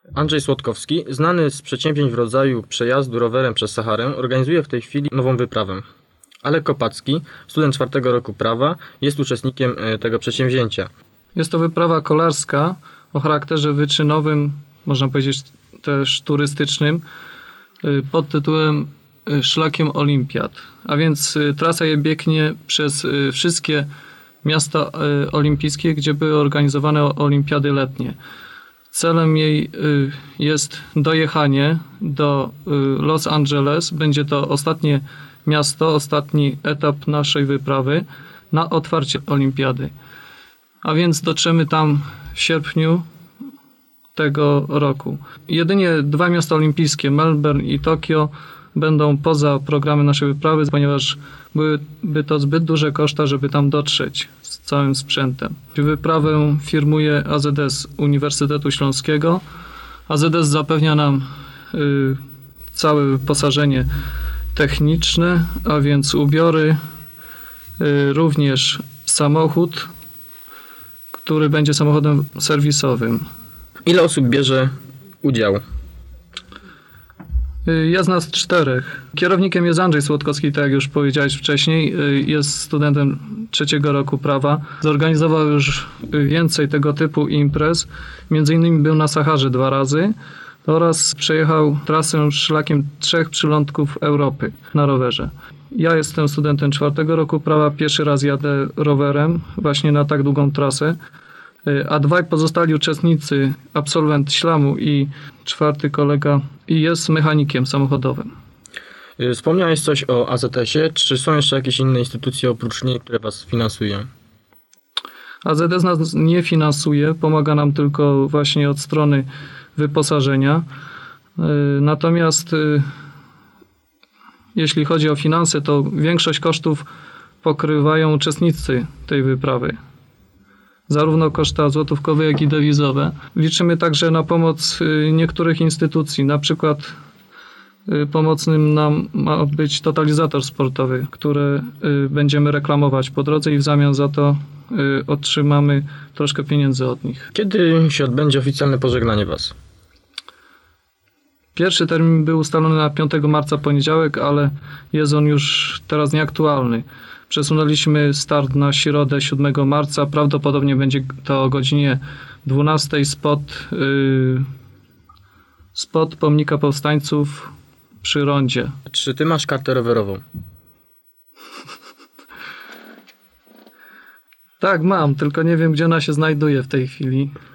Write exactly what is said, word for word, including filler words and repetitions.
Andrzej Słodkowski, znany z przedsięwzięć w rodzaju przejazdu rowerem przez Saharę, organizuje w tej chwili nową wyprawę. Alek Kopacki, student czwartego roku prawa, jest uczestnikiem tego przedsięwzięcia. Jest to wyprawa kolarska o charakterze wyczynowym, można powiedzieć też turystycznym, pod tytułem Szlakiem Olimpiad. A więc trasa je biegnie przez wszystkie miasta olimpijskie, gdzie były organizowane olimpiady letnie. Celem jej jest dojechanie do Los Angeles. Będzie to ostatnie miasto, ostatni etap naszej wyprawy na otwarcie olimpiady. A więc dotrzemy tam w sierpniu tego roku. Jedynie dwa miasta olimpijskie, Melbourne i Tokio, będą poza programem naszej wyprawy, ponieważ byłyby to zbyt duże koszta, żeby tam dotrzeć z całym sprzętem. Wyprawę firmuje A Z S Uniwersytetu Śląskiego. A Z S zapewnia nam y, całe wyposażenie techniczne, a więc ubiory, y, również samochód, który będzie samochodem serwisowym. Ile osób bierze udział? Jest nas czterech. Kierownikiem jest Andrzej Słodkowski, tak jak już powiedziałeś wcześniej. Jest studentem trzeciego roku prawa. Zorganizował już więcej tego typu imprez. Między innymi był na Saharze dwa razy oraz przejechał trasę szlakiem trzech przylądków Europy na rowerze. Ja jestem studentem czwartego roku prawa. Pierwszy raz jadę rowerem właśnie na tak długą trasę. A dwaj pozostali uczestnicy, absolwent ślamu i czwarty kolega, jest mechanikiem samochodowym. Wspomniałeś coś o A Z S ie. Czy są jeszcze jakieś inne instytucje oprócz niej, które was finansują? A Z S nas nie finansuje, pomaga nam tylko właśnie od strony wyposażenia. Natomiast jeśli chodzi o finanse, to większość kosztów pokrywają uczestnicy tej wyprawy. Zarówno koszta złotówkowe, jak i dewizowe. Liczymy także na pomoc niektórych instytucji. Na przykład pomocnym nam ma być totalizator sportowy, który będziemy reklamować po drodze i w zamian za to otrzymamy troszkę pieniędzy od nich. Kiedy się odbędzie oficjalne pożegnanie was? Pierwszy termin był ustalony na piątego marca, poniedziałek, ale jest on już teraz nieaktualny. Przesunęliśmy start na środę siódmego marca. Prawdopodobnie będzie to o godzinie dwunastej spod, yy, spod pomnika powstańców przy rondzie. Czy ty masz kartę rowerową? Tak, mam, tylko nie wiem, gdzie ona się znajduje w tej chwili.